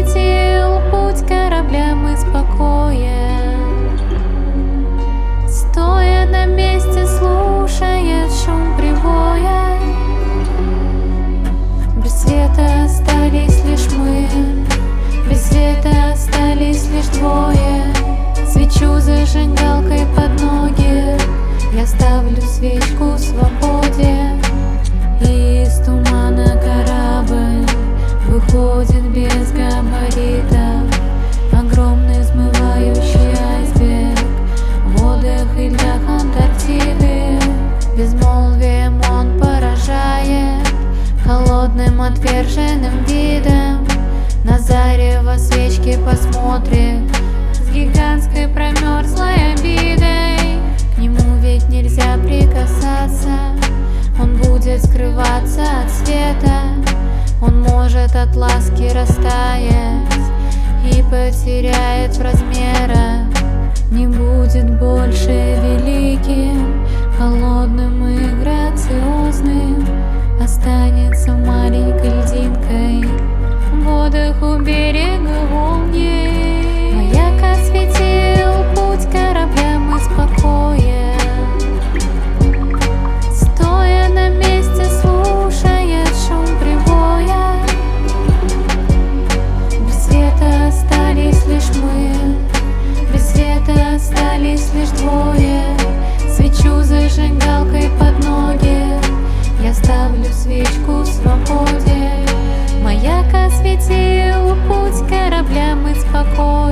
осветил путь кораблям и спокоен. Стоя на месте, слушает шум прибоя. Без света остались лишь мы, без света остались лишь двое. Свечу зажигалкой под ноги, я ставлю свечку в свободе. И из тумана корабль выходит без габаритов, огромный взмывающий айсберг в водах и льдах Антарктиды. Безмолвием он поражает, холодным отверженным видом. На зарево свечки посмотрит с гигантской промерзлой обидой. К нему ведь нельзя прикасаться, он будет скрываться от света. Он может от ласки растаять и потеряет в размерах. Не будет больше великим, холодным и грациозным, останется маленькой льдинкой в водах у берега волны. Маяк осветил путь кораблям и спокоен. Стоя на месте, слушает шум прибоя. Без света остались лишь мы, без света остались лишь двое. Свечу зажигалкой под ноги, я ставлю свечку в свободе. Маяк осветил путь кораблям и спокоен.